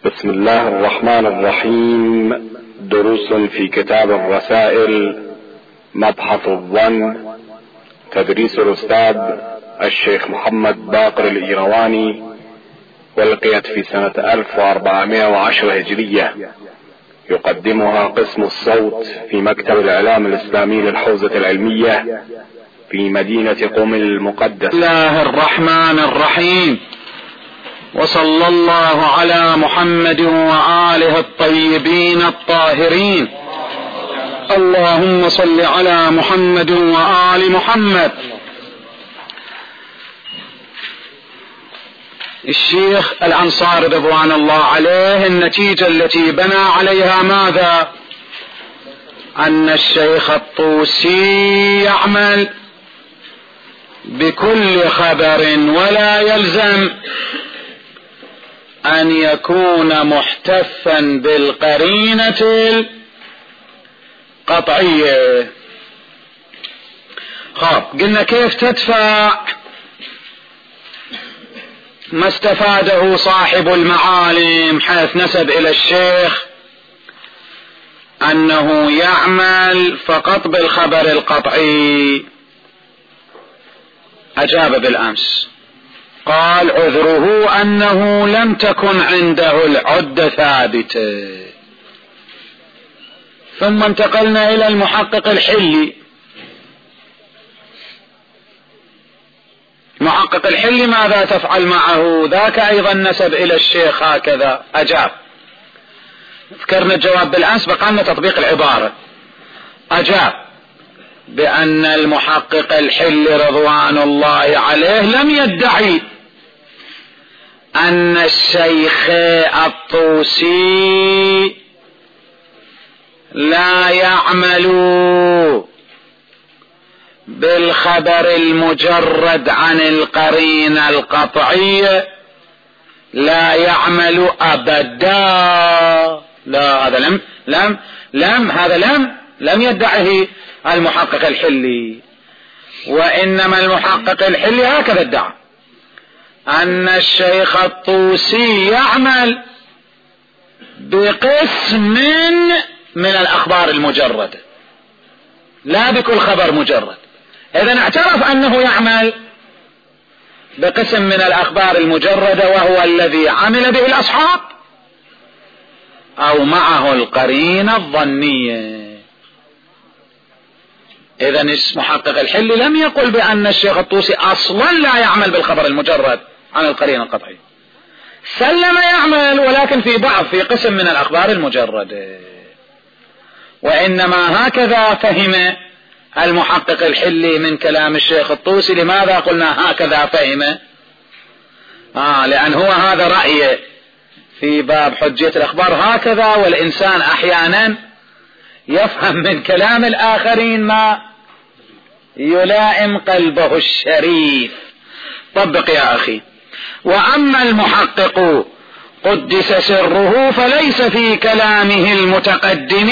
بسم الله الرحمن الرحيم. دروس في كتاب الرسائل، مبحث الظن، تدريس الأستاذ الشيخ محمد باقر الإيرواني، ألقيت في سنة 1410 هجرية. يقدمها قسم الصوت في مكتب الإعلام الإسلامي للحوزة العلمية في مدينة قم المقدس. بسم الله الرحمن الرحيم، وصلى الله على محمد وآله الطيبين الطاهرين. اللهم صل على محمد وآل محمد. الشيخ الأنصاري رضوان الله عليه النتيجة التي بنى عليها ماذا؟ أن الشيخ الطوسي يعمل بكل خبر ولا يلزم أن يكون محتفا بالقرينة القطعية. قلنا كيف تدفع ما استفاده صاحب المعالم حيث نسب إلى الشيخ أنه يعمل فقط بالخبر القطعي. أجاب بالأمس قال عذره أنه لم تكن عنده العدة ثابتة. ثم انتقلنا إلى المحقق الحلي. محقق الحلي ماذا تفعل معه؟ ذاك أيضا نسب إلى الشيخ هكذا. أجاب، ذكرنا الجواب بالأمس، بقالنا تطبيق العبارة. أجاب بأن المحقق الحلي رضوان الله عليه لم يدعي أن الشيخ الطوسي لا يعمل بالخبر المجرد عن القرينة القطعية، لا يعمل أبدا. لا، هذا لم يدعه المحقق الحلي، وإنما المحقق الحلي هكذا ادعى أن الشيخ الطوسي يعمل بقسم من الأخبار المجردة، لا بكل خبر مجرد. إذن اعترف أنه يعمل بقسم من الأخبار المجردة، وهو الذي عمل به الأصحاب أو معه القرينة الظنية. إذن محقق الحلي لم يقل بأن الشيخ الطوسي أصلا لا يعمل بالخبر المجرد عن القرينة القطعية، سلم يعمل ولكن في قسم من الأخبار المجردة. وإنما هكذا فهم المحقق الحلي من كلام الشيخ الطوسي. لماذا قلنا هكذا فهم؟ لأن هو هذا رأيه في باب حجية الأخبار هكذا، والإنسان أحيانا يفهم من كلام الآخرين ما يلائم قلبه الشريف. طبق يا أخي. وأما المحقق قدس سره فليس في كلامه المتقدم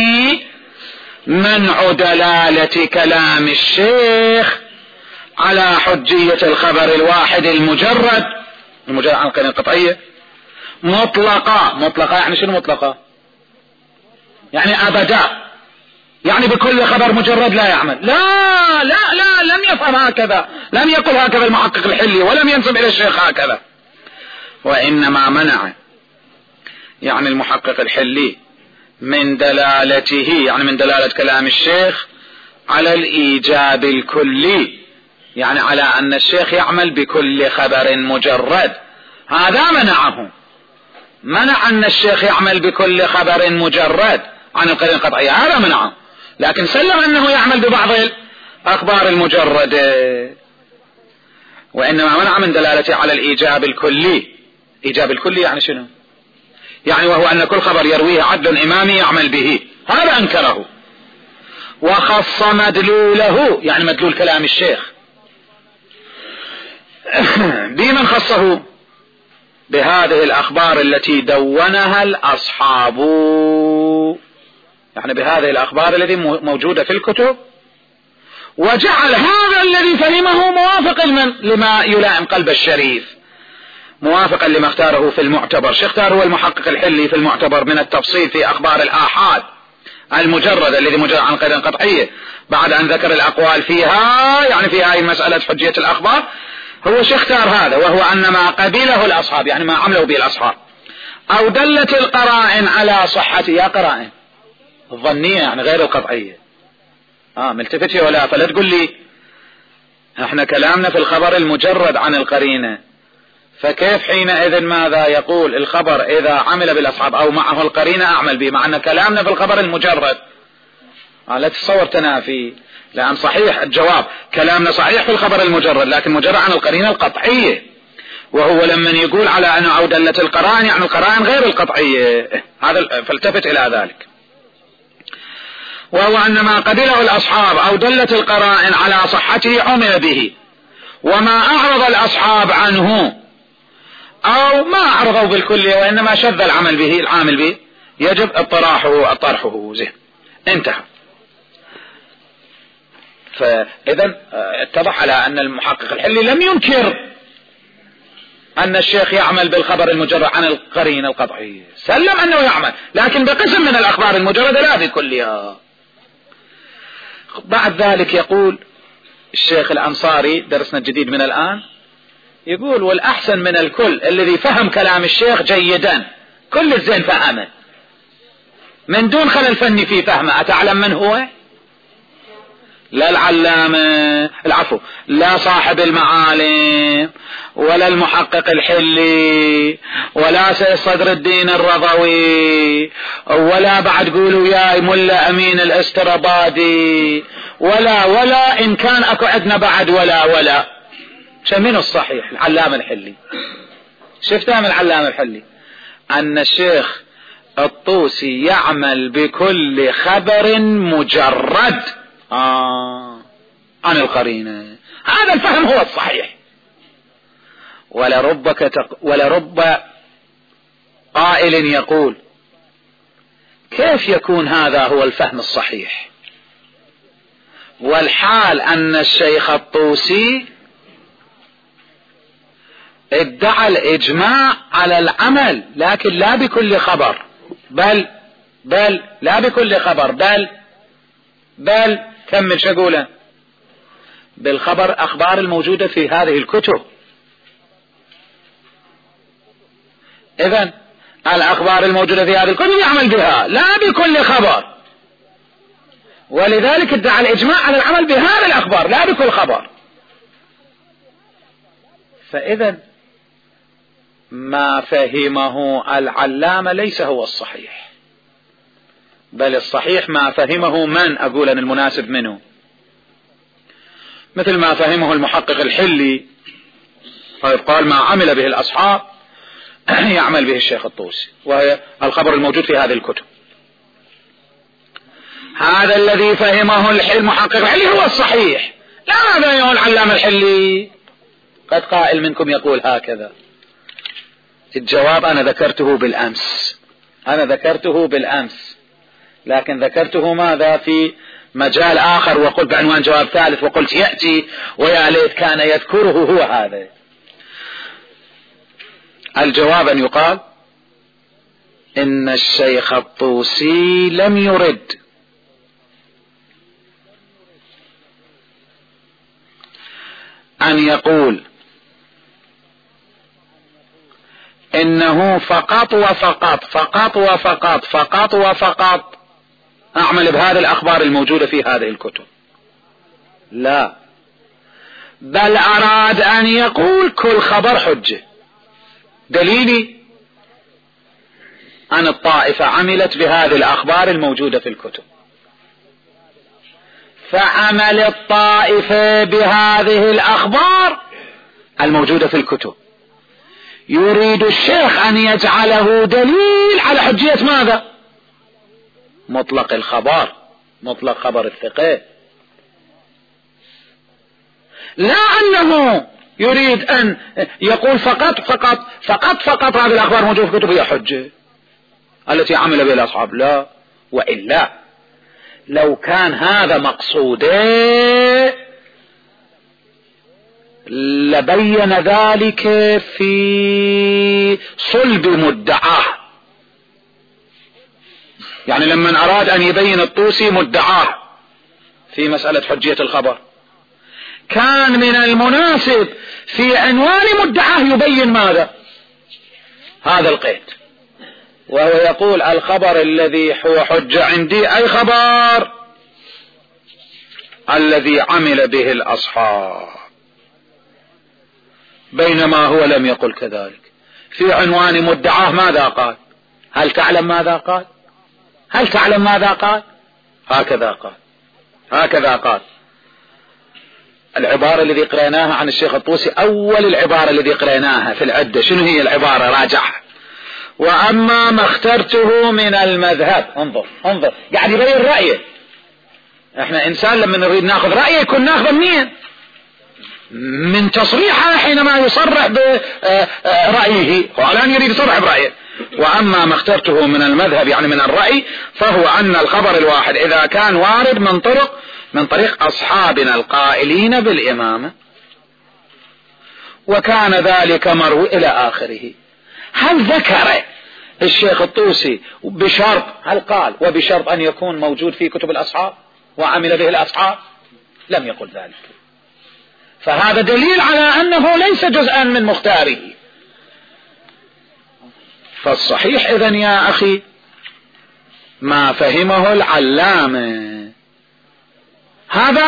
منع دلالة كلام الشيخ على حجية الخبر الواحد المجرد عن القرينة القطعية مطلقة. يعني شنو مطلقة؟ يعني أبدا، يعني بكل خبر مجرد لا يعمل. لا لم يفهم هكذا، لم يقل هكذا المحقق الحلي، ولم ينسب إلى الشيخ هكذا. وإنما منع يعني المحقق الحلي من دلالته، يعني من دلالة كلام الشيخ على الإيجاب الكلي، يعني على أن الشيخ يعمل بكل خبر مجرد. هذا منع أن الشيخ يعمل بكل خبر مجرد عن القرينة القطعية، هذا منعه، لكن سلم أنه يعمل ببعض الأخبار المجردة. وإنما منع من دلالته على الإيجاب الكلي. إيجاب الكلي يعني شنو؟ يعني وهو أن كل خبر يرويه عدل إمامي يعمل به، هذا أنكره. وخص مدلوله، يعني مدلول كلام الشيخ، بمن خصه؟ بهذه الأخبار التي دونها الأصحاب، يعني بهذه الأخبار التي موجودة في الكتب، وجعل هذا الذي فهمه موافق لما يلائم قلب الشريف. موافقا لما اختاره في المعتبر. شو اختار هو المحقق الحلي في المعتبر من التفصيل في أخبار الآحاد المجرد الذي مجرد عن قيد قطعية، بعد أن ذكر الأقوال فيها، يعني في هذه المسألة حجية الأخبار، هو شو اختار هذا، وهو أن ما قبله الأصحاب، يعني ما عملوا به الأصحاب، أو دلت القرائن على صحته. يا قرائن الظنية يعني غير القطعية، ملتفتي ولا، فلا تقول لي احنا كلامنا في الخبر المجرد عن القرينة، فكيف حينئذ ماذا يقول الخبر إذا عمل بالأصحاب أو معه القرينة أعمل به، مع أن كلامنا في الخبر المجرد. لا تتصور تنافي، لأن صحيح الجواب كلامنا صحيح في الخبر المجرد، لكن مجرد عن القرينة القطعية، وهو لما يقول على أنه أو دلت القرائن يعني القرائن غير القطعية، هذا فالتفت إلى ذلك. وهو أن ما قبله الأصحاب أو دلت القرائن على صحته عمل به، وما أعرض الأصحاب عنه أو ما أعرضوا بالكلية وإنما شذ العمل به يجب طرحه زين، انتهى. فإذا اتضح على أن المحقق الحلي لم ينكر أن الشيخ يعمل بالخبر المجرد عن القرينة القطعية، سلم أنه يعمل، لكن بقسم من الأخبار المجردة لا بكلها. بعد ذلك يقول الشيخ الأنصاري، درسنا الجديد من الآن، يقول والأحسن من الكل الذي فهم كلام الشيخ جيدا، كل الزين فهمه من دون خلل فني في فهمه. أتعلم من هو؟ لا العلامة، العفو، لا صاحب المعالم، ولا المحقق الحلي، ولا سيد صدر الدين الرضوي، ولا بعد قولوا يا ملا أمين الاسترابادي، ولا إن كان أكو عندنا بعد ولا شمين الصحيح العلامة الحلي. شفتها من العلامة الحلي أن الشيخ الطوسي يعمل بكل خبر مجرد عن القرينة، هذا الفهم هو الصحيح. ولرب قائل يقول كيف يكون هذا هو الفهم الصحيح، والحال أن الشيخ الطوسي ادعى الإجماع على العمل، لكن لا بكل خبر، بل لا بكل خبر، بل كمل شقوله بالخبر أخبار الموجودة في هذه الكتب. إذن الأخبار الموجودة في هذه الكتب يعمل بها لا بكل خبر، ولذلك ادعى الإجماع على العمل بهذه الأخبار لا بكل خبر. فإذن ما فهمه العلامة ليس هو الصحيح، بل الصحيح ما فهمه من أقول أن المناسب منه، مثل ما فهمه المحقق الحلي، قال ما عمل به الأصحاب يعمل به الشيخ الطوسي، وهي الخبر الموجود في هذه الكتب. هذا الذي فهمه المحقق الحلي هو الصحيح، لا ما فهمه العلامة الحلي. قد قائل منكم يقول هكذا. الجواب أنا ذكرته بالأمس، لكن ذكرته ماذا في مجال آخر، وقلت بعنوان جواب ثالث، وقلت يأتي ويا ليت كان يذكره هو هذا. الجواب أن يقال إن الشيخ الطوسي لم يرد أن يقول إنه فقط أعمل بهذه الأخبار الموجودة في هذه الكتب، لا، بل أراد أن يقول كل خبر حجة. دليلي أن الطائفة عملت بهذه الأخبار الموجودة في الكتب، فعمل الطائفة بهذه الأخبار الموجودة في الكتب يريد الشيخ أن يجعله دليل على حجية ماذا؟ مطلق الخبر، مطلق خبر الثقة، لا أنه يريد أن يقول فقط هذه الأخبار موجودة في الكتب هي حجة التي عمل بها الأصحاب، لا. وإلا لو كان هذا مقصوده لبين ذلك في صلب مدعاه. يعني لما أراد أن يبين الطوسي مدعاه في مسألة حجية الخبر، كان من المناسب في عنوان مدعاه يبين ماذا؟ هذا القيد، وهو يقول الخبر الذي هو حجة عندي أي خبر الذي عمل به الأصحاب، بينما هو لم يقل كذلك. في عنوان مدعاه ماذا قال؟ هل تعلم ماذا قال؟ هل تعلم ماذا قال؟ هكذا قال، هكذا قال. العبارة الذي قرأناها عن الشيخ الطوسي، أول العبارة الذي قرأناها في العدة، شنو هي العبارة؟ راجعها. وأما ما اخترته من المذهب، انظر قاعد يبين رأيه. احنا انسان لما نريد ناخذ رأيه يكون ناخذ منين؟ من تصريحه حينما يصرح برأيه، هو الآن يريد يصرح برأيه. وأما ما اخترته من المذهب يعني من الرأي، فهو أن الخبر الواحد إذا كان وارد من طريق أصحابنا القائلين بالإمامة، وكان ذلك مروي إلى آخره. هل ذكر الشيخ الطوسي بشرط، هل قال وبشرط أن يكون موجود في كتب الأصحاب وعمل به الأصحاب؟ لم يقل ذلك. فهذا دليل على أنه ليس جزءا من مختاره. فالصحيح إذن يا أخي ما فهمه العلامة، هذا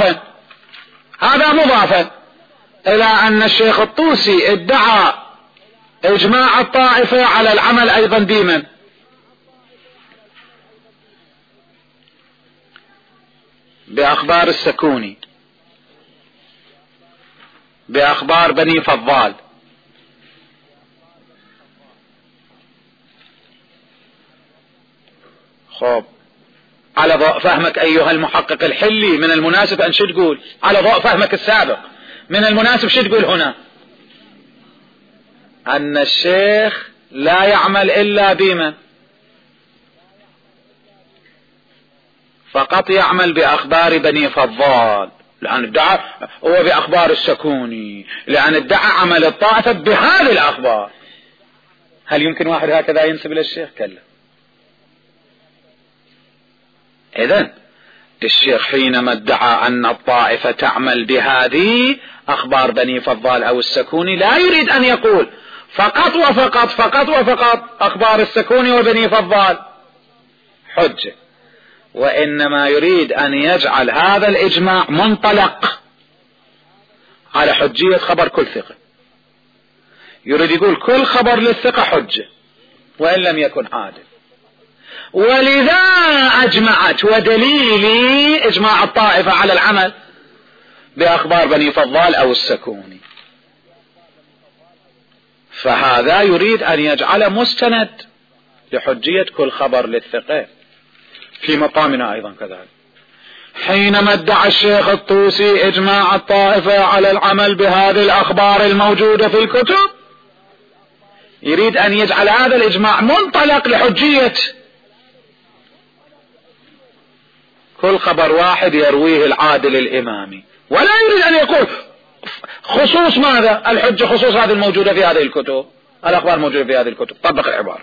مضافا إلى أن الشيخ الطوسي ادعى إجماع الطائفة على العمل أيضا بمن؟ بأخبار السكوني، بأخبار بني فضال. خب، على ضوء فهمك أيها المحقق الحلي من المناسب أن شو تقول؟ على ضوء فهمك السابق من المناسب شو تقول هنا؟ أن الشيخ لا يعمل إلا بما فقط يعمل بأخبار بني فضال، لأن ادعى هو بأخبار السكوني، لأن ادعى عمل الطائفة بهذه الأخبار. هل يمكن واحد هكذا ينسب إلى الشيخ؟ كلا. إذن الشيخ حينما ادعى أن الطائفة تعمل بهذه أخبار بني فضال أو السكوني لا يريد أن يقول فقط أخبار السكوني وبني فضال حجة، وإنما يريد أن يجعل هذا الإجماع منطلق على حجية خبر كل ثقة. يريد يقول كل خبر للثقة حجة وإن لم يكن عادل. ولذا أجمعت، ودليلي إجماع الطائفة على العمل بأخبار بني فضال أو السكوني. فهذا يريد أن يجعل مستند لحجية كل خبر للثقة. في مقامنا أيضا كذلك، حينما ادعى الشيخ الطوسي إجماع الطائفة على العمل بهذه الأخبار الموجودة في الكتب، يريد أن يجعل هذا الإجماع منطلق لحجية كل خبر واحد يرويه العادل الإمامي، ولا يريد أن يقول خصوص ماذا؟ الحجة خصوص هذه الموجودة في هذه الكتب، الأخبار موجودة في هذه الكتب. طبق العبارة.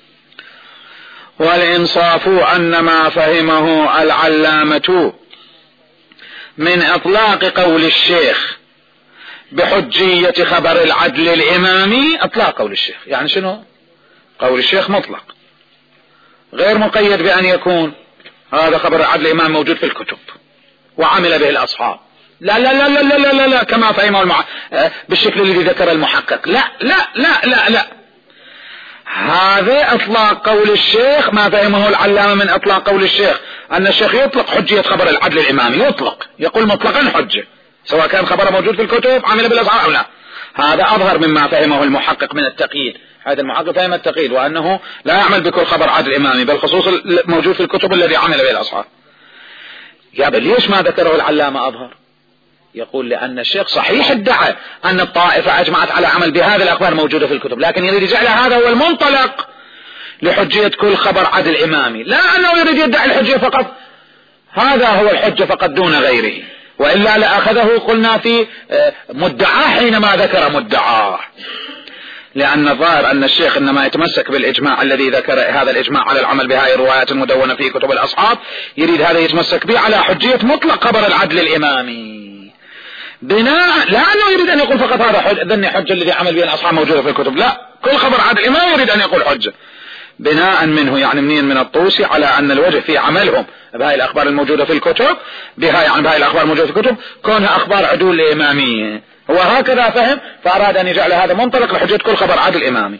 والإنصاف أن ما فهمه العلامة من إطلاق قول الشيخ بحجية خبر العدل الإمامي، إطلاق قول الشيخ يعني شنو؟ قول الشيخ مطلق غير مقيد بأن يكون هذا خبر العدل الإمام موجود في الكتب وعمل به الأصحاب. لا لا لا لا لا لا, لا كما فهمه بالشكل الذي ذكر المحقق. لا لا لا لا لا، هذا اطلاق قول الشيخ. ما فهمه العلامة من اطلاق قول الشيخ ان الشيخ يطلق حجية خبر العدل الامامي، يطلق، يقول مطلقا حجة سواء كان خبره موجود في الكتب عمل بالاصحاب او لا. هذا اظهر مما فهمه المحقق من التقييد. هذا المحقق فهم التقييد وانه لا يعمل بكل خبر عدل امامي بل خصوص موجود في الكتب الذي عمل به الاصحاب. يا بل ليش ما ذكره العلامة اظهر؟ يقول لأن الشيخ صحيح ادعى أن الطائفة أجمعت على عمل بهذه الأخبار موجودة في الكتب، لكن يريد يجعل هذا هو المنطلق لحجية كل خبر عدل إمامي، لا أنه يريد يدعي الحجة فقط، هذا هو الحجة فقط دون غيره. وإلا لأخذه قلنا في مدعاه حينما ذكر مدعاه، لأن الظاهر أن الشيخ إنما يتمسك بالإجماع الذي ذكر هذا الإجماع على العمل بهذه الروايات المدونة في كتب الأصحاب، يريد هذا يتمسك به على حجية مطلق خبر العدل الإمامي، بناء لا أنه يريد أن يقول فقط هذا ذني حجة الذي عمل به الأصحاب موجودة في الكتب، لا، كل خبر عدل الإمام يريد أن يقول حجة بناء منه، يعني منين من الطوسي، على أن الوجه في عملهم بهاي الأخبار الموجودة في الكتب بهاي الأخبار الموجودة في الكتب كونها أخبار عدول إمامية، هو هكذا فهم، فأراد أن يجعل هذا منطلق لحجة كل خبر عدل إمامي.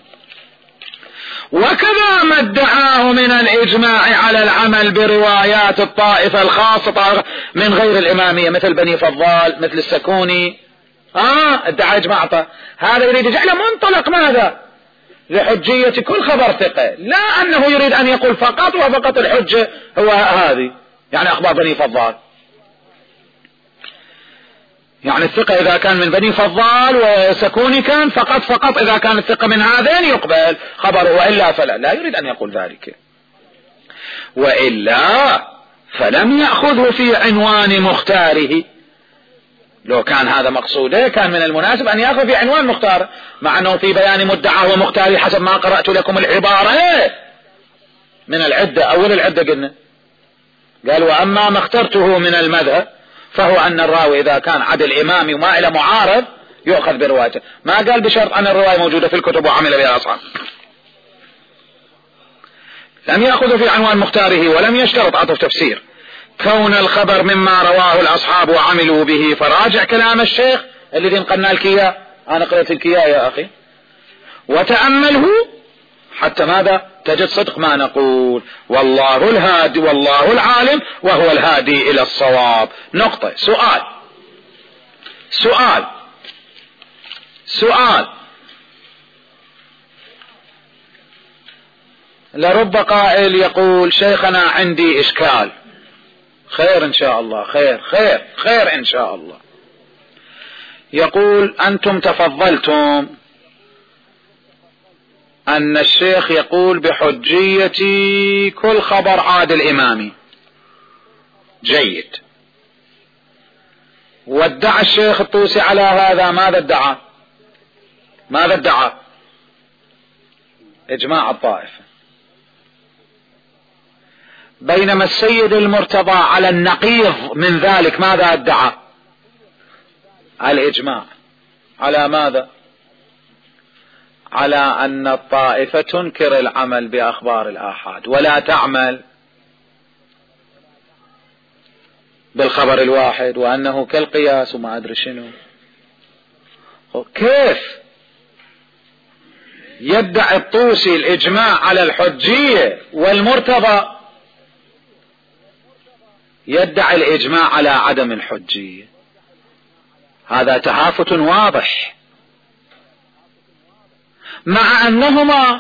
وكذا ما ادعاه من الإجماع على العمل بروايات الطائفة الخاصة من غير الإمامية مثل بني فضال مثل السكوني، ادعى إجماع هذا يريد يجعله منطلق ماذا؟ لحجية كل خبر ثقة، لا أنه يريد أن يقول فقط وفقط الحجة هو هذه، يعني أخبار بني فضال، يعني الثقة إذا كان من بني فضال وسكوني كان فقط إذا كان الثقة من هذين يقبل خبره، وإلا فلا، لا يريد أن يقول ذلك، وإلا فلم يأخذه في عنوان مختاره. لو كان هذا مقصوده كان من المناسب أن يأخذ في عنوان مختار، مع أنه في بيان مدعاه ومختاره حسب ما قرأت لكم العبارة من العدة، أول العدة قلنا قال وأما ما اخترته من المذهب فهو أن الراوي إذا كان عدل إمامي وما إلى معارض يؤخذ بروايته، ما قال بشرط أن الرواية موجودة في الكتب وعمل بها الأصحاب، لم يأخذ في عنوان مختاره ولم يشترط عطف تفسير كون الخبر مما رواه الأصحاب وعملوا به، فراجع كلام الشيخ الذي نقلنا الكيا، أنا قرأت الكيا يا أخي، وتأمله حتى ماذا تجد صدق ما نقول، والله الهادي والله العالم وهو الهادي إلى الصواب. نقطة. سؤال لرب قائل يقول شيخنا عندي إشكال، خير إن شاء الله، خير إن شاء الله. يقول أنتم تفضلتم أن الشيخ يقول بحجية كل خبر عادل إمامي، جيد، وادعى الشيخ الطوسي على هذا ماذا ادعى؟ إجماع الطائفة، بينما السيد المرتضى على النقيض من ذلك ماذا ادعى؟ الإجماع على ماذا؟ على أن الطائفة تنكر العمل بأخبار الآحاد ولا تعمل بالخبر الواحد، وأنه كالقياس وما أدري شنو. كيف يدعي الطوسي الإجماع على الحجية والمرتضى يدعي الإجماع على عدم الحجية؟ هذا تهافت واضح، مع أنهما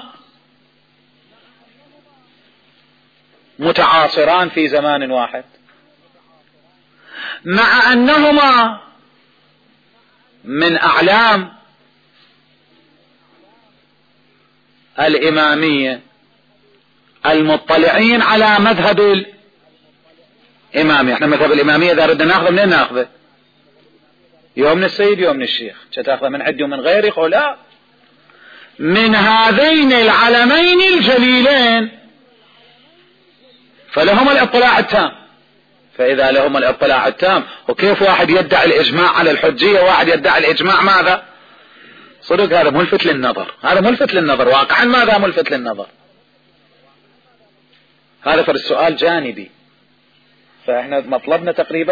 متعاصران في زمان واحد، مع أنهما من أعلام الإمامية المطلعين على مذهب الإمامية. احنا مذهب الإمامية إذا ردنا ناخذه منين ناخذه؟ يوم من السيد يوم من الشيخ، تاخذه من عندي ومن غيري؟ يقول لا، من هذين العلمين الجليلين، فلهم الاطلاع التام. فإذا لهم الاطلاع التام، وكيف واحد يدعي الإجماع على الحجية وواحد يدعي الإجماع ماذا؟ صدق هذا ملفت للنظر، واقعا ماذا ملفت للنظر؟ هذا فالسؤال جانبي، فإحنا مطلبنا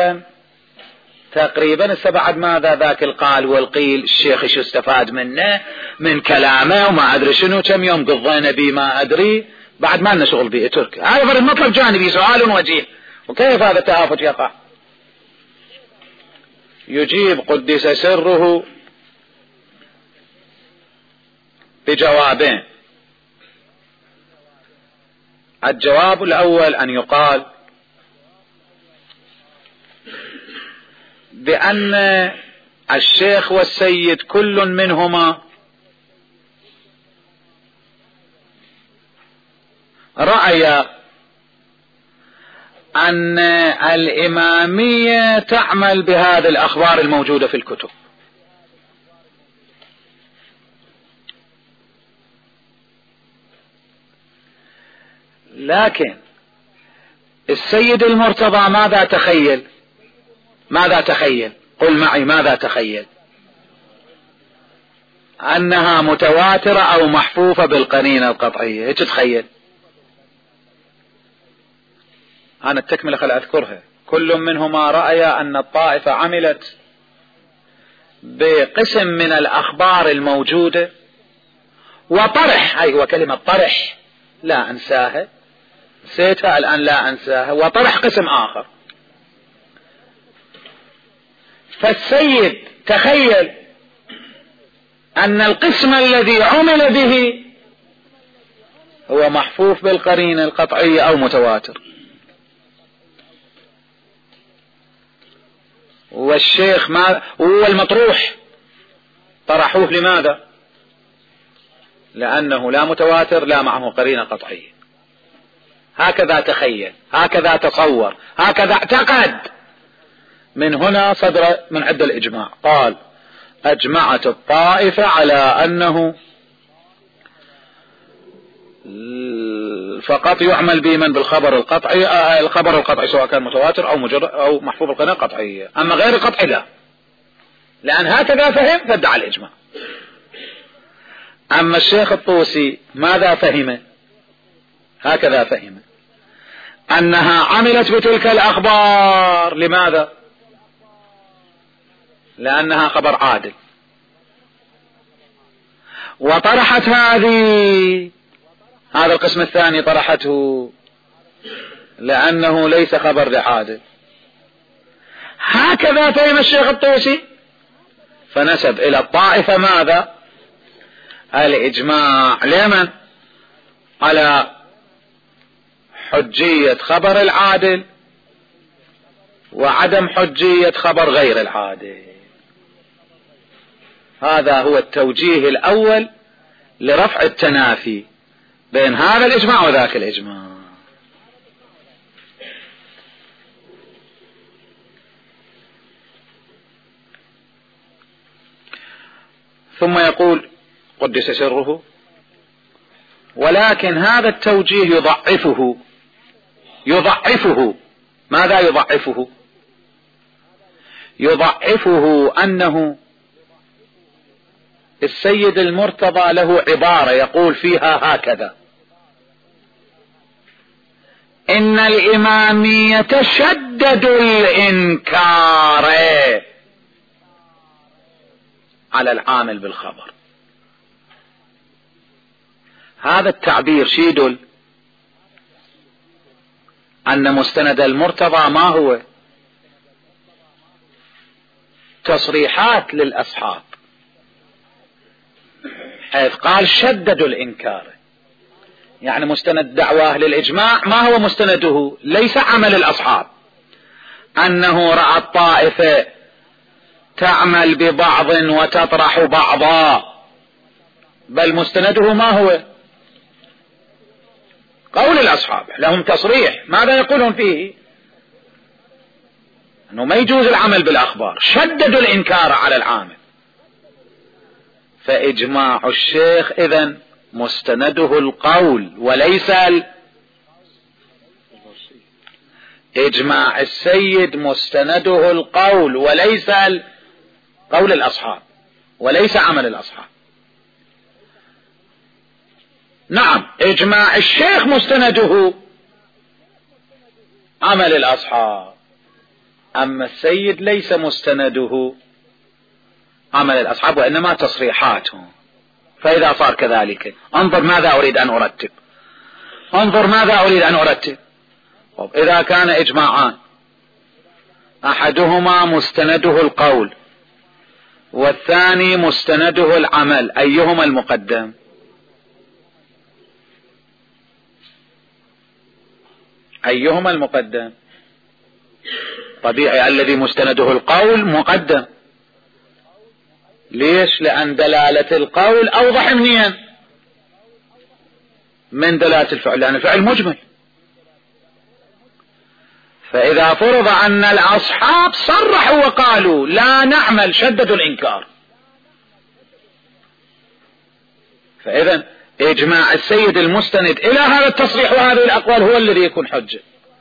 تقريبا بعد ماذا ذاك القال والقيل، الشيخ شو استفاد منه من كلامه وما أدري شنو، كم يوم قضينا بي ما أدري، بعد ما لنا شغل بيه ترك. هذا فرد مطلب جانبي، سؤال وجيه. وكيف هذا التهافت يقع؟ يجيب قدس سره بجوابين. الجواب الأول أن يقال بأن الشيخ والسيد كل منهما رأي أن الإمامية تعمل بهذه الأخبار الموجودة في الكتب، لكن السيد المرتضى ماذا تخيل؟ ماذا تخيل؟ قل معي ماذا تخيل؟ أنها متواترة أو محفوفة بالقرينة القطعية. ايش تتخيل؟ أنا التكملة خل أذكرها. كل منهما رأي أن الطائفة عملت بقسم من الأخبار الموجودة وطرح، أيوة كلمة طرح لا أنساها، نسيتها الآن لا أنساها، وطرح قسم آخر. فالسيد تخيل أن القسم الذي عمل به هو محفوف بالقرينة القطعية أو متواتر، والشيخ ما هو المطروح طرحوه. لماذا؟ لأنه لا متواتر لا معه قرينة قطعية. هكذا تخيل، هكذا تصور، هكذا اعتقد. من هنا صدر من عند الإجماع، قال أجمعت الطائفة على أنه فقط يعمل بمن بالخبر القطعي، الخبر القطعي سواء كان متواتر أو مجرد أو محفوظ القرينة القطعية، أما غير القطعي لا، لأن هكذا فهم فادعى الإجماع. أما الشيخ الطوسي ماذا فهم؟ هكذا فهم أنها عملت بتلك الأخبار. لماذا؟ لأنها خبر عادل، وطرحت هذا القسم الثاني طرحته لأنه ليس خبر لعادل. هكذا فهم الشيخ الطوسي، فنسب إلى الطائفة ماذا؟ الإجماع. لمن؟ على حجية خبر العادل وعدم حجية خبر غير العادل. هذا هو التوجيه الأول لرفع التنافي بين هذا الإجماع وذاك الإجماع. ثم يقول قدس سره: ولكن هذا التوجيه يضعفه. ماذا يضعفه؟ يضعفه أنه السيد المرتضى له عبارة يقول فيها هكذا: إن الإمامية شددوا الإنكار على العامل بالخبر. هذا التعبير شي يدل؟ أن مستند المرتضى ما هو؟ تصريحات للأصحاب، حيث قال شددوا الإنكار، يعني مستند دعواه للإجماع ما هو مستنده؟ ليس عمل الأصحاب أنه رأى الطائفة تعمل ببعض وتطرح بعضا، بل مستنده ما هو؟ قول الأصحاب، لهم تصريح. ماذا يقولون فيه؟ أنه ما يجوز العمل بالأخبار، شددوا الإنكار على العامل. فإجماع الشيخ إذن مستنده القول وليس إجماع السيد مستنده القول وليس قول الأصحاب، وليس عمل الأصحاب. نعم، إجماع الشيخ مستنده عمل الأصحاب، أما السيد ليس مستنده عمل الأصحاب وإنما تصريحاتهم. فإذا صار كذلك انظر ماذا أريد أن أرتب، انظر ماذا أريد أن أرتب. إذا كان إجماعان أحدهما مستنده القول والثاني مستنده العمل، أيهما المقدم؟ أيهما المقدم؟ طبيعي الذي مستنده القول مقدم. ليش؟ لأن دلالة القول أوضح منين؟ من دلالة الفعل، لأن الفعل مجمل. فإذا فرض أن الأصحاب صرحوا وقالوا لا نعمل، شددوا الإنكار، فإذا إجماع السيد المستند إلى هذا التصريح وهذه الأقوال هو الذي يكون حجة،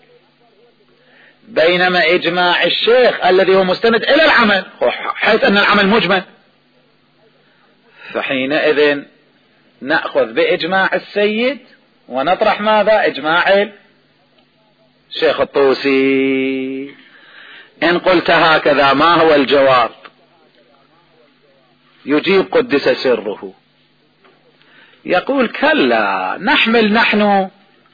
بينما إجماع الشيخ الذي هو مستند إلى العمل حيث أن العمل مجمل، فحينئذ نأخذ بإجماع السيد ونطرح ماذا؟ إجماع الشيخ الطوسي. إن قلت هكذا ما هو الجواب؟ يجيب قدس سره، يقول كلا، نحمل نحن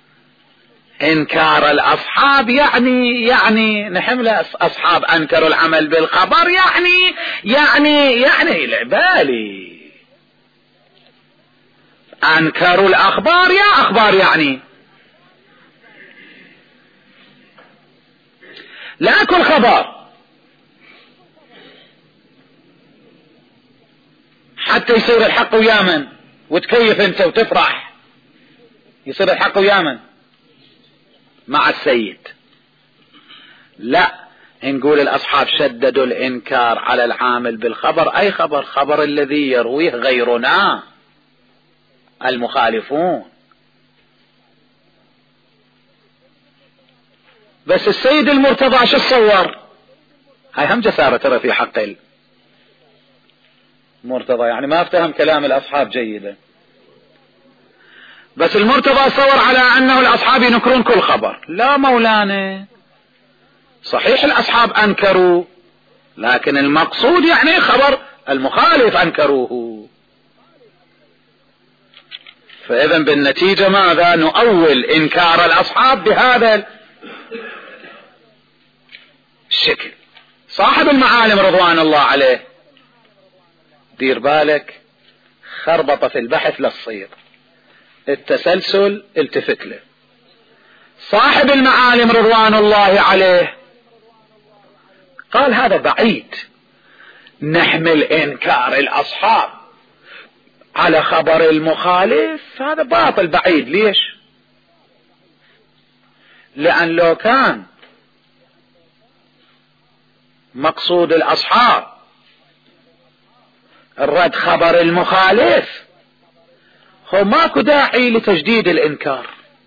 إنكار الأصحاب يعني نحمل أصحاب أنكروا العمل بالخبر يعني العبالي أنكروا الأخبار يا أخبار يعني لا كل خبر حتى يصير الحق ويامن وتكيف انت وتفرح، يصير الحق ويامن مع السيد. لا، نقول الأصحاب شددوا الإنكار على العامل بالخبر، أي خبر الذي يرويه غيرنا المخالفون. بس السيد المرتضى شو تصور؟ هاي هم جسارة ترى في حق المرتضى، يعني ما افتهم كلام الأصحاب جيدا. بس المرتضى صور على أنه الأصحاب ينكرون كل خبر. لا مولانا، صحيح الأصحاب أنكروا، لكن المقصود يعني خبر المخالف أنكروه. فإذا بالنتيجة ماذا؟ نؤول إنكار الأصحاب بهذا الشكل. صاحب المعالم رضوان الله عليه دير بالك، خربط في البحث للصير، التسلسل التفت له. صاحب المعالم رضوان الله عليه قال هذا بعيد، نحمل إنكار الأصحاب على خبر المخالف، هذا باطل بعيد. ليش؟ لأن لو كان مقصود الأصحاب الرد خبر المخالف، هو ماكو داعي لتجديد الإنكار،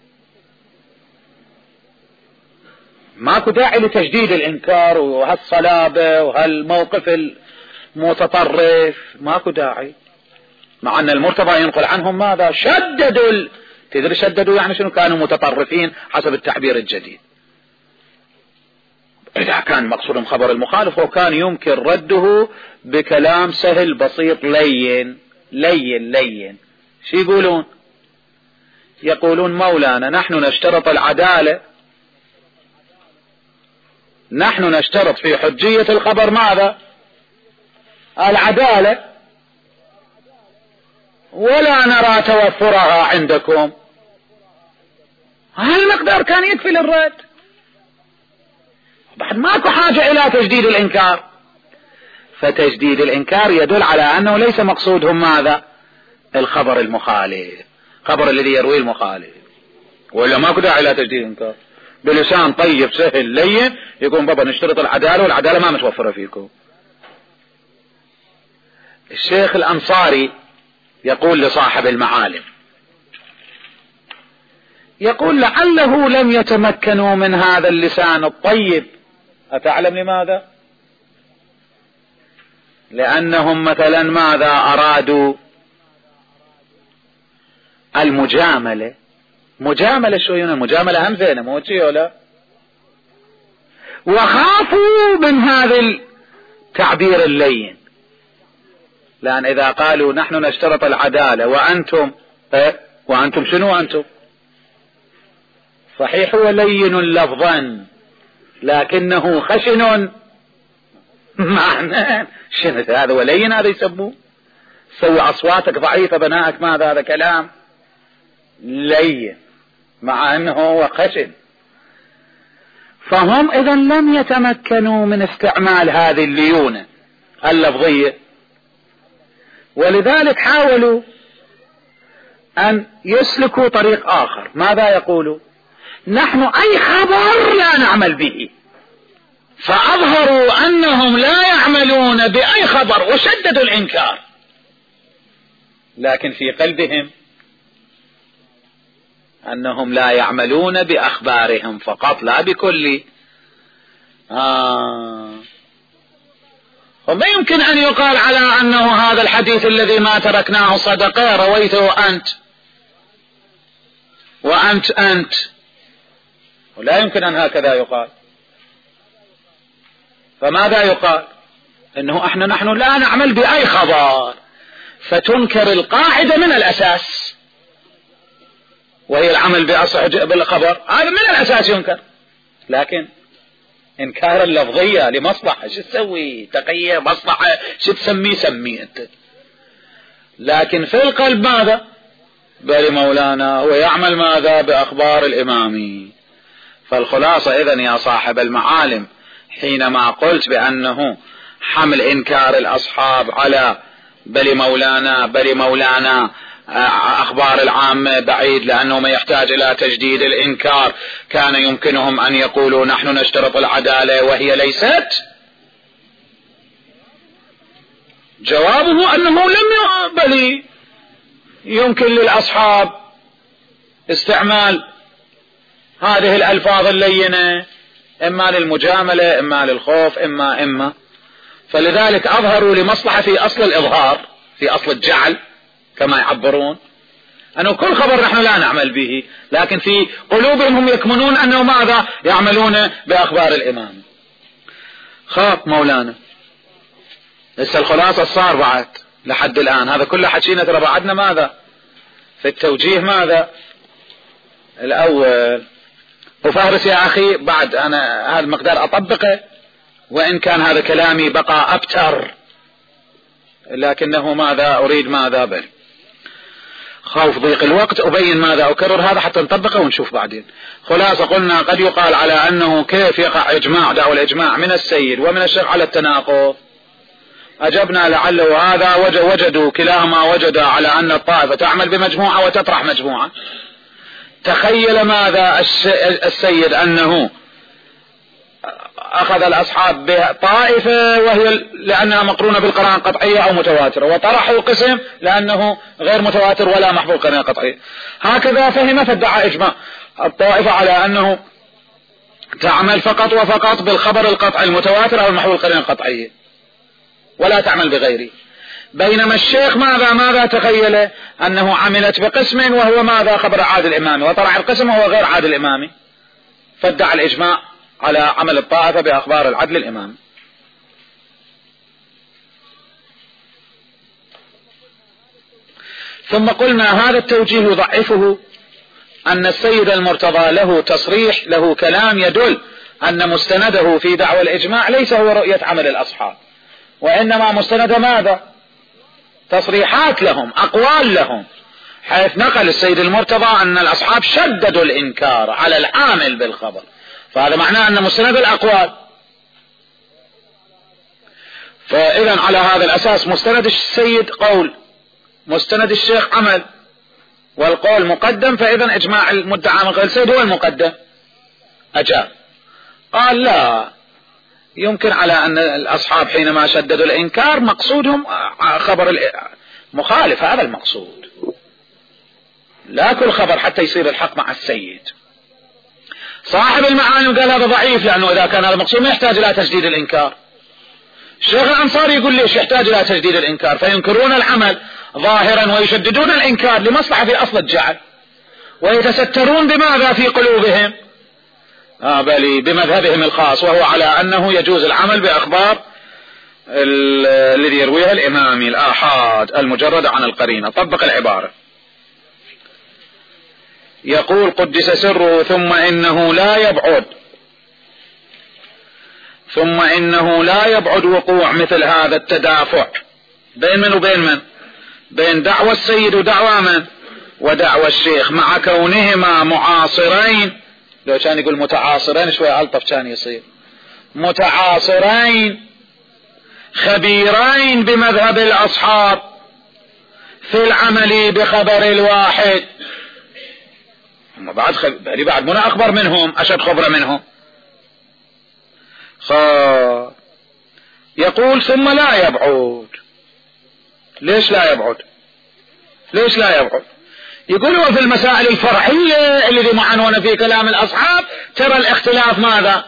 ماكو داعي لتجديد الإنكار وهالصلابة وهالموقف المتطرف، ماكو داعي. مع أن المرتضى ينقل عنهم ماذا؟ شددوا تدري شددوا يعني شنو؟ كانوا متطرفين حسب التعبير الجديد. إذا كان مقصودهم خبر المخالف هو كان يمكن رده بكلام سهل بسيط لين لين لين. شو يقولون؟ يقولون مولانا نحن نشترط العدالة، نحن نشترط في حجية الخبر ماذا؟ العدالة، ولا نرى توفرها عندكم. هالمقدار كان يكفي للرد، بعد ماكو حاجة إلى تجديد الإنكار. فتجديد الإنكار يدل على أنه ليس مقصودهم ماذا؟ الخبر المخالف، خبر الذي يروي المخالف، ولا ماكو داعي إلى تجديد الإنكار. بلسان طيب سهل لين يقول بابا نشترط العدالة والعدالة ما متوفرة فيكم. الشيخ الأنصاري يقول لصاحب المعالم، يقول لعله لم يتمكنوا من هذا اللسان الطيب. أتعلم لماذا؟ لأنهم مثلا ماذا أرادوا؟ المجاملة. مجاملة شو يعني؟ المجاملة هم زينة مو شي ولا؟ وخافوا من هذا التعبير اللين، لأن إذا قالوا نحن نشترط العدالة وأنتم شنو أنتم؟ صحيح هو لين لفظا لكنه خشن معنى. شنو هذا؟ ولين هذا يسموه؟ سوي أصواتك ضعيفة بنائك ماذا؟ هذا كلام لين مع أنه هو خشن. فهم إذا لم يتمكنوا من استعمال هذه الليونة اللفظية، ولذلك حاولوا أن يسلكوا طريق آخر. ماذا يقولوا؟ نحن أي خبر لا نعمل به، فأظهروا أنهم لا يعملون بأي خبر وشددوا الإنكار، لكن في قلبهم أنهم لا يعملون بأخبارهم فقط لا بكل. وما يمكن أن يقال على أنه هذا الحديث الذي ما تركناه صدقة رويته أنت وأنت، ولا يمكن أن هكذا يقال. فماذا يقال؟ إنه نحن لا نعمل بأي خبر، فتنكر القاعدة من الأساس، وهي العمل بالخبر، هذا من الأساس ينكر. لكن إنكار اللفظية لمصلحة، شو تسوي؟ تقية مصلحة، شو تسميه سميه أنت. لكن في القلب ماذا؟ بل مولانا هو يعمل ماذا؟ بأخبار الإمام. فالخلاصة إذن يا صاحب المعالم، حينما قلت بأنه حمل إنكار الأصحاب على بل مولانا أخبار العامة بعيد، لأنه ما يحتاج إلى تجديد الإنكار، كان يمكنهم أن يقولوا نحن نشترط العدالة وهي ليست. جوابه أنه بل يمكن للأصحاب استعمال هذه الألفاظ اللينة، إما للمجاملة إما للخوف إما. فلذلك أظهروا لمصلحة في أصل الإظهار، في أصل الجعل كما يعبرون، أنه كل خبر نحن لا نعمل به، لكن في قلوبهم هم يكمنون أنه ماذا؟ يعملون بأخبار الإمام. خاف مولانا. لسه الخلاصة صار بعد لحد الآن هذا كله حكينا، ترى بعدنا ماذا في التوجيه؟ ماذا الأول؟ وفارس يا أخي بعد أنا هذا المقدار أطبقه، وإن كان هذا كلامي بقى أبتر، لكنه ماذا أريد ماذا بل خوف ضيق الوقت أبين ماذا أكرر هذا حتى نطبقه ونشوف بعدين. خلاص قلنا قد يقال على أنه كيف يقع إجماع، دعوى الإجماع من السيد ومن الشيخ على التناقض. أجبنا لعله هذا وجدوا كلاهما وجدا على أن الطائفة تعمل بمجموعة وتطرح مجموعة. تخيل ماذا السيد أنه أخذ الأصحاب بطائفة وهي لأنها مقرونة بالقرائن قطعية أو متواترة، وطرحوا قسم لأنه غير متواتر ولا محفوظ قرائن قطعية. هكذا فهم فادعى إجماع الطائفة على أنه تعمل فقط وفقط بالخبر القطعي المتواتر أو المحفوظ قرائن قطعية ولا تعمل بغيره. بينما الشيخ ماذا تخيل؟ أنه عملت بقسم وهو ماذا؟ خبر عادل إمامي، وطرح القسم وهو غير عادل إمامي، فادعى الإجماع على عمل الطائفة بأخبار العدل الإمامي. ثم قلنا هذا التوجيه يضعفه أن السيد المرتضى له تصريح، له كلام يدل أن مستنده في دعوى الإجماع ليس هو رؤية عمل الأصحاب، وإنما مستند ماذا؟ تصريحات لهم، أقوال لهم، حيث نقل السيد المرتضى أن الأصحاب شددوا الإنكار على العامل بالخبر، فهذا معناه أن مستند الأقوال. فإذا على هذا الأساس مستند السيد قول، مستند الشيخ عمل، والقول مقدم، فإذا إجماع المدعى من قول السيد هو المقدم. أجاب قال لا، يمكن على أن الأصحاب حينما شددوا الإنكار مقصودهم خبر مخالف، هذا المقصود، لا كل خبر حتى يصير الحق مع السيد. صاحب المعاني قال هذا ضعيف، لأنه إذا كان هذا المقصود ما يحتاج إلى تجديد الإنكار. الشيخ الأنصاري يقول ليش يحتاج إلى تجديد الإنكار؟ فينكرون العمل ظاهرا ويشددون الإنكار لمصلحة في أصل الجعل، ويتسترون بماذا في قلوبهم؟ بل بمذهبهم الخاص، وهو على أنه يجوز العمل بأخبار الذي يرويها الإمامي الآحاد المجرد عن القرينة. طبق العبارة، يقول قدس سره ثم إنه لا يبعد وقوع مثل هذا التدافع بين من وبين من؟ بين دعوى السيد ودعوى من؟ ودعوى الشيخ، مع كونهما معاصرين. لو كان يقول متعاصرين شوية ألطف كان يصير، متعاصرين خبيرين بمذهب الأصحاب في العمل بخبر الواحد. بعد منى أخبر منهم، أشد خبرة منهم. يقول ثم لا يبعد. ليش لا يبعد؟ ليش لا يبعد؟ يقول وفي المسائل الفرعية الذي معنونة في كلام الأصحاب ترى الاختلاف ماذا؟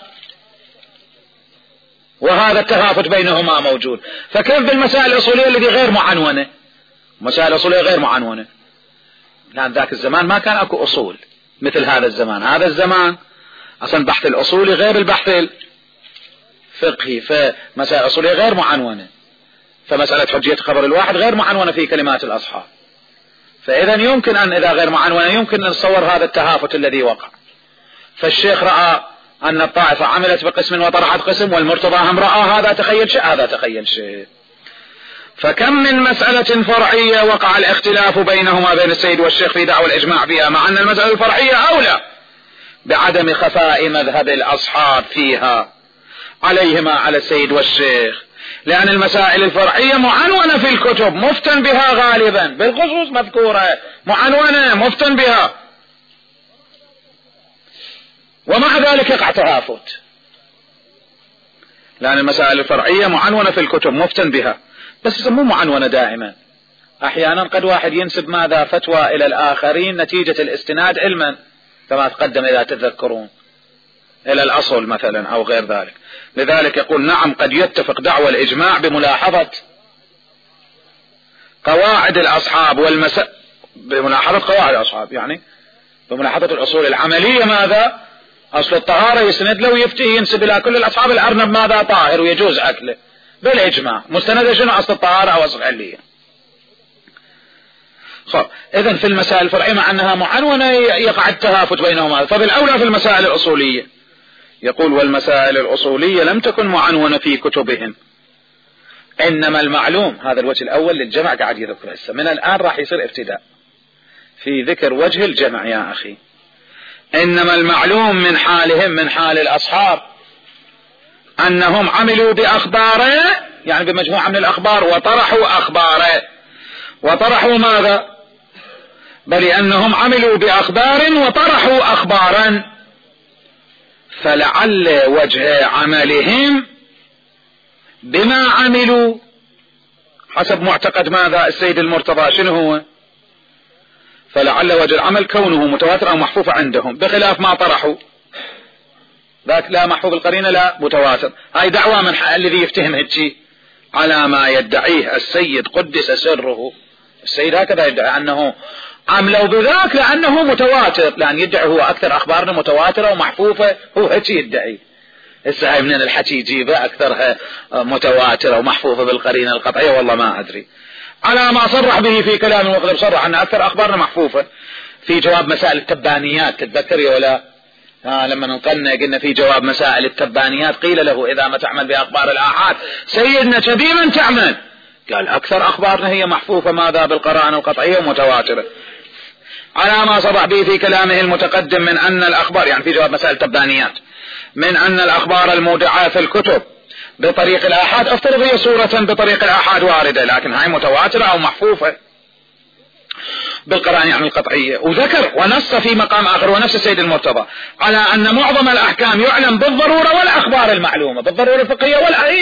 وهذا التهافت بينهما موجود. فكيف بالمسائل الأصولية التي غير معنونة؟ مسائل الأصولية غير معنونة، لأن ذاك الزمان ما كان أكو أصول مثل هذا الزمان. هذا الزمان أصلا البحث الأصولي غير البحث الفقهي، فمسائل الأصولية غير معنونة، فمسألة حجية خبر الواحد غير معنونة في كلمات الأصحاب. فإذا يمكن أن إذا غير معنونة يمكن أن نتصور هذا التهافت الذي وقع. فالشيخ رأى أن الطائفة عملت بقسم وطرحت قسم، والمرتضى هم رأى هذا تخيل شيء هذا تخيل شيء. فكم من مسألة فرعية وقع الاختلاف بينهما بين السيد والشيخ في دعوى الإجماع بها، مع أن المسألة الفرعية أولى بعدم خفاء مذهب الأصحاب فيها عليهما على السيد والشيخ، لأن المسائل الفرعية معنونة في الكتب مفتن بها غالبا، بالخصوص مذكورة معنونة مفتن بها، ومع ذلك يقع تهافت، لأن المسائل الفرعية معنونة في الكتب مفتن بها، بس مو معنونة دائما. أحيانا قد واحد ينسب ماذا فتوى إلى الآخرين نتيجة الاستناد علما، كما تقدم إذا تتذكرون إلى الأصل مثلا أو غير ذلك. لذلك يقول نعم قد يتفق دعوى الإجماع بملاحظة قواعد الأصحاب بملاحظة قواعد الأصحاب، يعني بملاحظة الأصول العملية. ماذا؟ أصل الطهارة يسند له ويفتي ينسب إلى كل الأصحاب الأرنب ماذا طاهر ويجوز أكله بالإجماع، مستند شنو؟ أصل الطهارة أو أصل العلية. إذن في المسائل الفرعية مع أنها معنونة يقع التهافت بينهما، فبالأولى في المسائل الأصولية. يقول والمسائل الأصولية لم تكن معنونة في كتبهم، إنما المعلوم. هذا الوجه الأول للجمع قاعد يذكر هسه، من الآن راح يصير ابتداء في ذكر وجه الجمع يا أخي. إنما المعلوم من حالهم، من حال الأصحاب، أنهم عملوا بأخباره، يعني بمجموعة من الأخبار، وطرحوا أخباره. وطرحوا ماذا؟ بل أنهم عملوا بأخبار وطرحوا أخبارا، فلعل وجه عملهم بما عملوا حسب معتقد ماذا السيد المرتضى شنو هو؟ فلعل وجه العمل كونه متواتر أو محفوظ عندهم، بخلاف ما طرحوا ذاك لا محفوظ القرينة لا متواتر. هاي دعوة من الذي يفتهم هالشي على ما يدعيه السيد قدس سره. السيد هكذا يدعي أنه عملوا بذاك لأنه متواتر، لأن يدعي هو أكثر أخبارنا متواترة ومحفوفة، هو هالشي يدعي. هسه هاي من الحكي يجيبه أكثرها متواترة ومحفوفة بالقرينة القطعية، والله ما أدري. على ما صرح به في كلام المغرب، صرح أن أكثر أخبارنا محفوفة في جواب مسائل التبانيات. تتذكري ولا؟ لما نقلنا قلنا في جواب مسائل التبانيات قيل له إذا ما تعمل بأخبار الآحاد سيدنا شبي من تعمل؟ قال أكثر أخبارنا هي محفوفة ماذا؟ بالقرائن القطعية ومتواترة. على ما صرح به في كلامه المتقدم من أن الأخبار، يعني في جواب مسائل التبانيات، من أن الأخبار المودعة في الكتب بطريق الآحاد، افترض هي صورة بطريق الآحاد واردة، لكن هاي متواترة أو محفوفة بالقرائن يعني القطعية. وذكر ونص في مقام آخر ونفس السيد المرتضى على أن معظم الأحكام يعلم بالضرورة والأخبار المعلومة بالضرورة الفقهية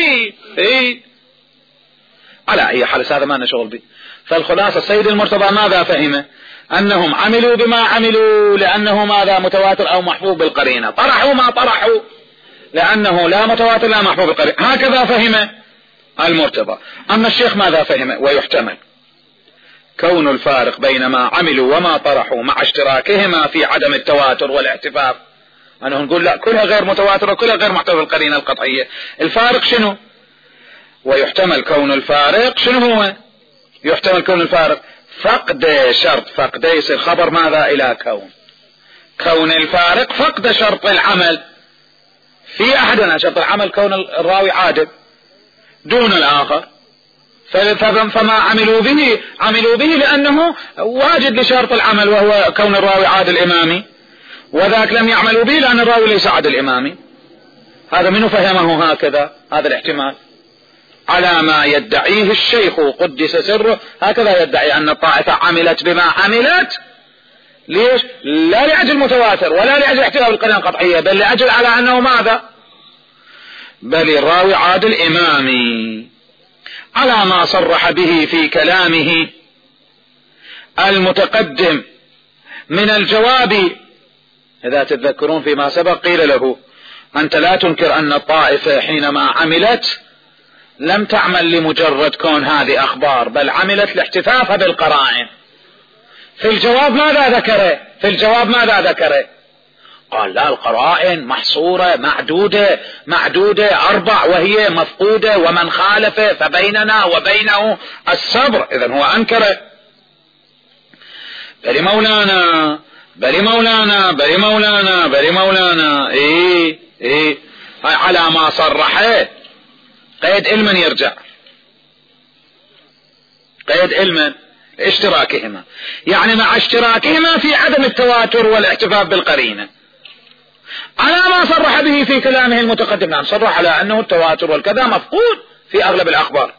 على أي حال هذا ما نشغل به. فالخلاصة السيد المرتضى ماذا فهمه؟ أنهم عملوا بما عملوا لأنه ماذا؟ متواتر أو محفوظ بالقرينة. طرحوا ما طرحوا لأنه لا متواتر لا محفوظ بالقرينة. هكذا فهم المرتضى. أما الشيخ ماذا فهمه؟ ويحتمل كون الفارق بين ما عملوا وما طرحوا مع اشتراكهما في عدم التواتر والاحتفاظ، أنه نقول لا كلها غير متواترة وكلها غير محتوى بالقرينة القطعية. الفارق شنو؟ ويحتمل كون الفارق شنو هو؟ يحتمل كون الفارق فقد شرط، فقد يصير خبر ماذا إلى كون الفارق فقد شرط العمل في أحدنا. شرط العمل كون الراوي عادل دون الآخر، فما عملوا به لأنه واجد لشرط العمل وهو كون الراوي عادل إمامي، وذاك لم يعملوا به لأن الراوي ليس عادل إمامي. هذا منه فهمه هكذا؟ هذا الاحتمال على ما يدعيه الشيخ قدس سره، هكذا يدعي أن الطائفة عملت بما عملت ليش؟ لا لأجل متواتر ولا لأجل احتمال القرينة القطعية، بل لأجل على أنه ماذا؟ بل الراوي عادل إمامي على ما صرح به في كلامه المتقدم من الجواب. إذا تتذكرون فيما سبق قيل له أنت لا تنكر أن الطائفة حينما عملت لم تعمل لمجرد كون هذه أخبار، بل عملت لاحتفافها بالقرائن. في الجواب ماذا ذكره؟ قال لا، القرائن محصورة معدودة 4، وهي مفقودة، ومن خالف فبيننا وبينه الصبر. إذن هو أنكر. بل مولانا إيه على ما صرحه قيد علما يرجع، قيد علما اشتراكهما، يعني مع اشتراكهما في عدم التواتر والاحتفاظ بالقرينة، على ما صرح به في كلامه المتقدم. نعم، صرح على أنه التواتر والكذا مفقود في أغلب الأخبار،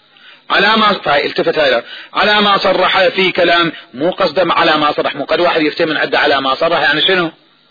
على ما صرح في كلام، مو قصده على ما صرح، مو قد واحد يفتي من عده على ما صرح، يعني شنو؟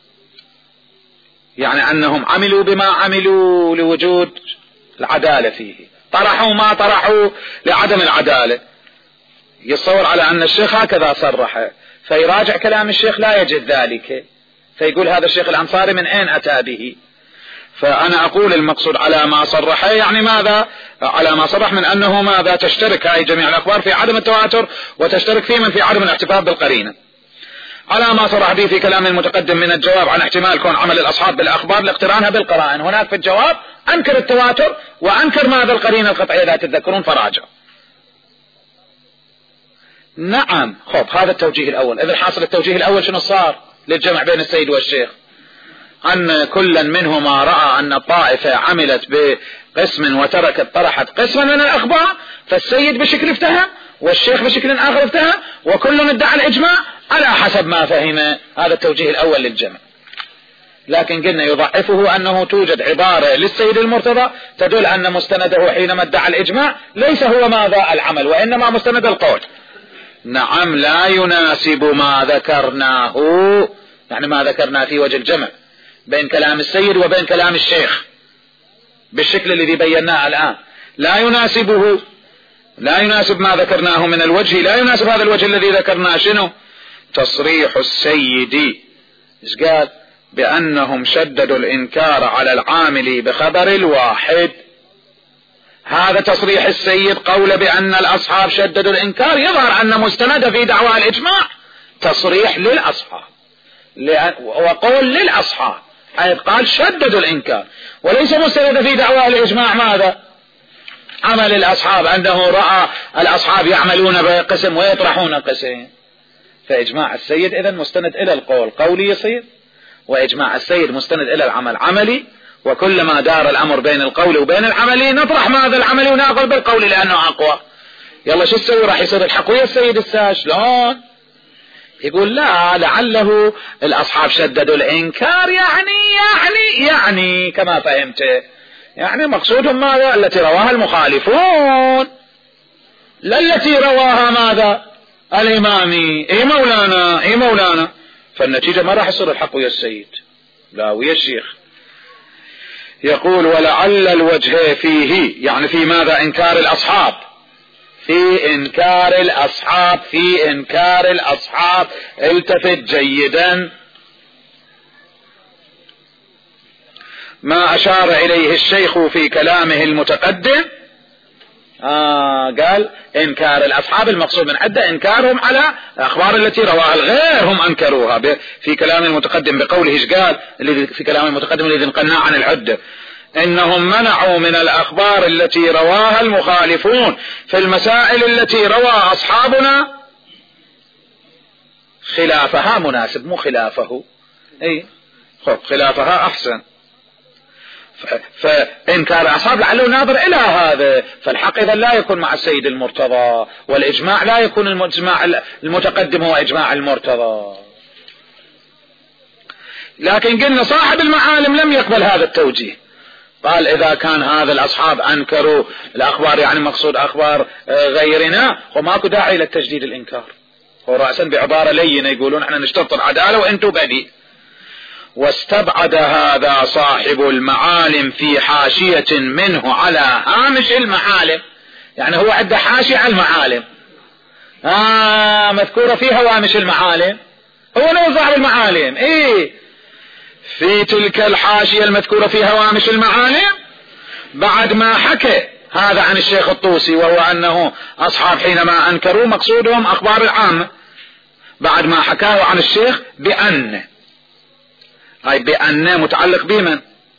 يعني أنهم عملوا بما عملوا لوجود العدالة فيه، طرحوا ما طرحوا لعدم العدالة. يتصور على أن الشيخ هكذا صرح، فيراجع كلام الشيخ لا يجد ذلك، فيقول هذا الشيخ الأنصاري من أين أتى به؟ فأنا أقول المقصود على ما صرح، يعني ماذا؟ على ما صرح من أنه ماذا؟ تشترك هاي جميع الأخبار في عدم التواتر، وتشترك في عدم الاحتفاظ بالقرينة. على ما صرح به في كلام المتقدم من الجواب عن احتمال كون عمل الأصحاب بالأخبار لاقترانها بالقرائن. هناك في الجواب أنكر التواتر وأنكر ماذا؟ القرينة القطعية، لا تتذكرون فراجع. نعم، خب هذا التوجيه الأول. إذن حاصل التوجيه الأول شنو صار للجمع بين السيد والشيخ؟ أن كلا منهما رأى أن الطائفة عملت بقسم وتركت طرحت قسما من الأخبار، فالسيد بشكل افتهم والشيخ بشكل آخر افتهم، وكل ادعى الإجماع على حسب ما فهم. هذا التوجيه الأول للجمع. لكن قلنا يضعفه أنه توجد عبارة للسيد المرتضى تدل أن مستنده حينما ادعى الإجماع ليس هو ماذا؟ العمل، وإنما مستند القول. نعم، لا يناسب ما ذكرناه، يعني ما ذكرنا في وجه الجمع بين كلام السيد وبين كلام الشيخ بالشكل الذي بيناه الآن، لا يناسب ما ذكرناه من الوجه، لا يناسب هذا الوجه الذي ذكرناه. شنو؟ تصريح السيد إيش قال؟ بأنهم شددوا الإنكار على العامل بخبر الواحد. هذا تصريح السيد قول بأن الأصحاب شددوا الإنكار، يظهر أن مستند في دعوى الإجماع تصريح للأصحاب، وقول للأصحاب، حيث قال شددوا الإنكار، وليس مستند في دعوى الإجماع ماذا؟ عمل الأصحاب، أنه رأى الأصحاب يعملون بقسم ويطرحون قسم. فإجماع السيد إذن مستند إلى القول قولي يصير، وإجماع السيد مستند إلى العمل عملي، وكلما دار الأمر بين القول وبين العملي نطرح ماذا؟ العملي ونأخذ بالقول لأنه أقوى. يلا شو تسوي؟ راح يصير الحق ويا السيد الساش؟ شلون؟ يقول لا، لعله الأصحاب شددوا الإنكار، يعني كما فهمت، يعني مقصودهم ماذا؟ التي رواها المخالفون، لا التي رواها ماذا؟ الإمامي. إيه مولانا، فالنتيجة ما راح يصير الحق ويا السيد، لا ويا الشيخ. يقول ولعل الوجه فيه، يعني في ماذا؟ إنكار الأصحاب، في إنكار الأصحاب. التفت جيدا ما أشار إليه الشيخ في كلامه المتقدم. قال إنكار الأصحاب المقصود من عدة إنكارهم على الأخبار التي رواها الغير، هم أنكروها في كلام المتقدم بقوله إيش قال في كلام المتقدم الذي انقلنا عن العدة؟ إنهم منعوا من الأخبار التي رواها المخالفون في المسائل التي روى أصحابنا خلافها. مناسب، مو خلافه، خلافها أحسن. فإنكار أصحاب لعله ناظر إلى هذا، فالحق إذا لا يكون مع السيد المرتضى، والإجماع لا يكون الإجماع المتقدم هو إجماع المرتضى. لكن قلنا صاحب المعالم لم يقبل هذا التوجيه، قال إذا كان هذا الأصحاب أنكروا الأخبار، يعني مقصود أخبار غيرنا، وماكو داعي للتجديد الإنكار، ورأسا بعبارة لينة يقولون احنا نشترط العدالة وانتو بدي. واستبعد هذا صاحب المعالم في حاشية منه على هامش المعالم. يعني هو عنده حاشية على المعالم مذكورة في هوامش المعالم، هو نوع صاحب المعالم في تلك الحاشية المذكورة في هوامش المعالم بعد ما حكى هذا عن الشيخ الطوسي، وهو أنه أصحاب حينما أنكروا مقصودهم أخبار العامة، بعد ما حكاه عن الشيخ بأن متعلق بمن؟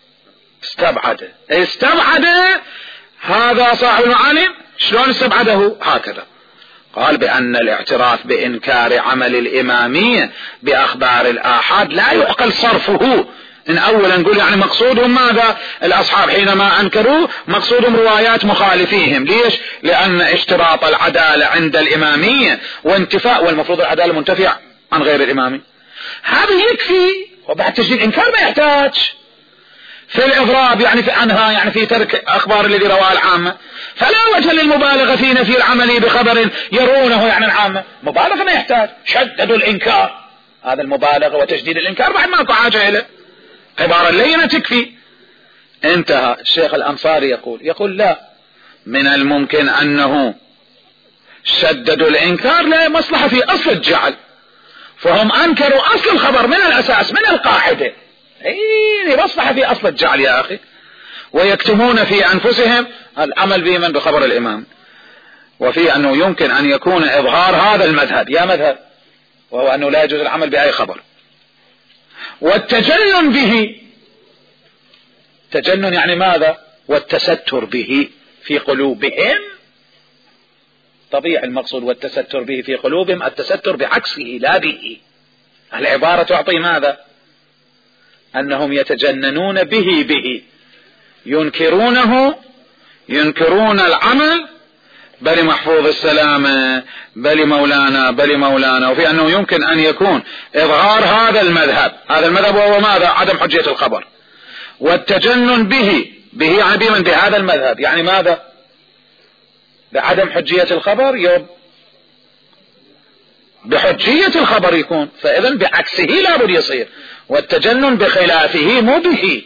استبعد هذا صاحب المعالم. شلون استبعده؟ هكذا قال بأن الاعتراف بإنكار عمل الإمامية بأخبار الآحاد لا يعقل صرفه. إن أولا نقول يعني مقصودهم ماذا؟ الأصحاب حينما أنكروا مقصودهم روايات مخالفيهم. ليش؟ لأن اشتراط العدالة عند الإمامية وانتفاء، والمفروض العدالة منتفع عن غير الإمامي، هذا يكفي. وبعد تجديد الإنكار ما يحتاج في الإضراب يعني في عنها، يعني في ترك أخبار الذي رواه العامة، فلا وجه للمبالغة في نفي العمل بخبر يرونه يعني العامة. مبالغة ما يحتاج. شددوا الإنكار، هذا المبالغة وتشديد الإنكار بعد ماكو حاجة إليه، عبارة لينة تكفي. انتهى. الشيخ الأنصاري يقول لا، من الممكن أنه شددوا الإنكار لا مصلحة في أصل الجعل، فهم أنكروا أصل الخبر من الأساس من القاعدة، مصلحة في أصل الجعل يا أخي، ويكتمون في أنفسهم العمل بمن بخبر الإمام. وفي أنه يمكن أن يكون إظهار هذا المذهب يا مذهب، وهو أنه لا يجوز العمل بأي خبر، والتجنن به. تجنن يعني ماذا؟ والتستر به في قلوبهم. طبيعي المقصود والتستر به في قلوبهم التستر بعكسه لا به. العبارة تعطي ماذا؟ أنهم يتجننون به ينكرون العمل بل محفوظ السلامة بل مولانا وفي أنه يمكن أن يكون إظهار هذا المذهب وهو ماذا؟ عدم حجية الخبر. والتجنن به يعني بمن؟ بهذا المذهب، يعني ماذا؟ بعدم حجية الخبر بحجية الخبر يكون، فإذا بعكسه لابد يصير. والتجنن بخلافه مو به.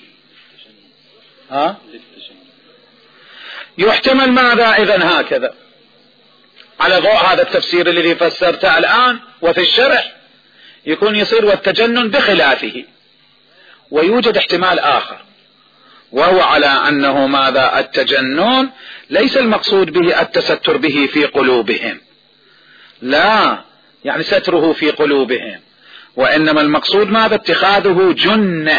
يحتمل ماذا إذن هكذا على ضوء هذا التفسير الذي فسرته الآن وفي الشرح يكون يصير والتجنن بخلافه. ويوجد احتمال آخر، وهو على أنه ماذا؟ التجنن ليس المقصود به التستر به في قلوبهم، لا يعني ستره في قلوبهم، وإنما المقصود ماذا؟ اتخاذه جنة.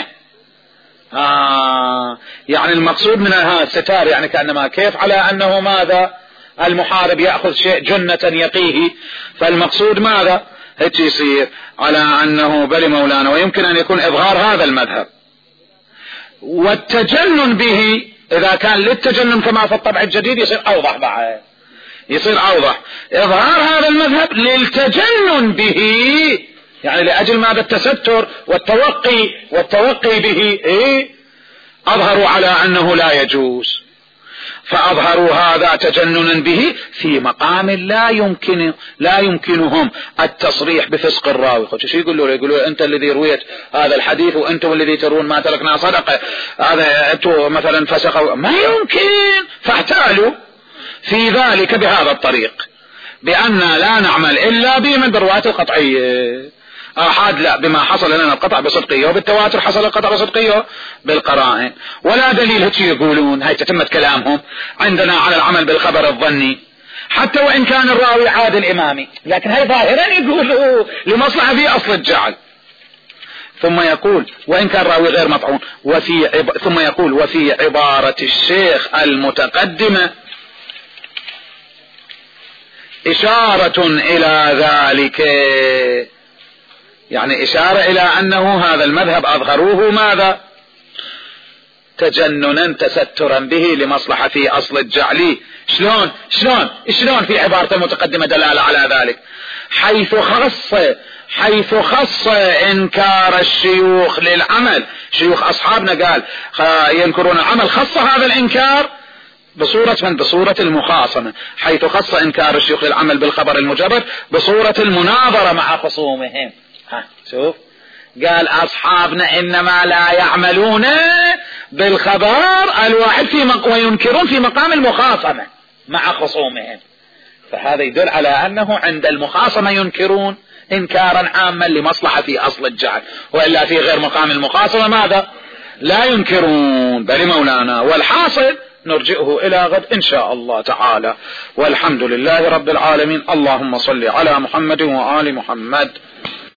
يعني المقصود من الستار، يعني كأنما كيف على أنه ماذا؟ المحارب يأخذ شيء جنة يقيه، فالمقصود ماذا؟ هيك يصير على أنه بل مولانا، ويمكن أن يكون إظهار هذا المذهب. والتجنن به إذا كان للتجنن كما في الطبع الجديد يصير أوضح بعد، يصير أوضح. إظهار هذا المذهب للتجنن به يعني لأجل ماذا؟ التستر والتوقي به أظهروا على أنه لا يجوز، فأظهروا هذا تجننا به في مقام لا يمكنهم التصريح بفسق الراوي. شو يقولوا أنت الذي رويت هذا الحديث وأنتم الذي ترون ما تركنا صدقة، هذا أنتم مثلا فسقوا، ما يمكن. فاحتالوا في ذلك بهذا الطريق، بأن لا نعمل إلا بمن بالرواية القطعية. آحاد لا، بما حصل لنا القطع بصدقية، وبالتواتر حصل القطع بصدقية بالقرائن، ولا دليل. هيك يقولون، هاي تتمة كلامهم عندنا على العمل بالخبر الظني حتى وإن كان الراوي عادل إمامي، لكن هاي ظاهرا يقولوا لمصلحة في أصل الجعل. ثم يقول وإن كان راوي غير مطعون، ثم يقول وفي عبارة الشيخ المتقدمة إشارة إلى ذلك، يعني إشارة إلى أنه هذا المذهب أظهروه ماذا؟ تجننا تسترا به لمصلحة في أصل الجعل. شلون في عبارة المتقدمة دلالة على ذلك؟ حيث خص إنكار الشيوخ للعمل. شيوخ أصحابنا قال ينكرون العمل، خص هذا الإنكار بصورة من؟ بصورة المخاصمة، حيث خص إنكار الشيوخ للعمل بالخبر المجرد بصورة المناظرة مع خصومهم. شوف قال أصحابنا إنما لا يعملون بالخبر الواحد وينكرون في مقام المخاصمة مع خصومهم، فهذا يدل على أنه عند المخاصمة ينكرون إنكارا عاما لمصلحة في أصل الجعل، وإلا في غير مقام المخاصمة ماذا؟ لا ينكرون. بل مولانا والحاصل نرجئه إلى غد إن شاء الله تعالى، والحمد لله رب العالمين. اللهم صل على محمد وآل محمد.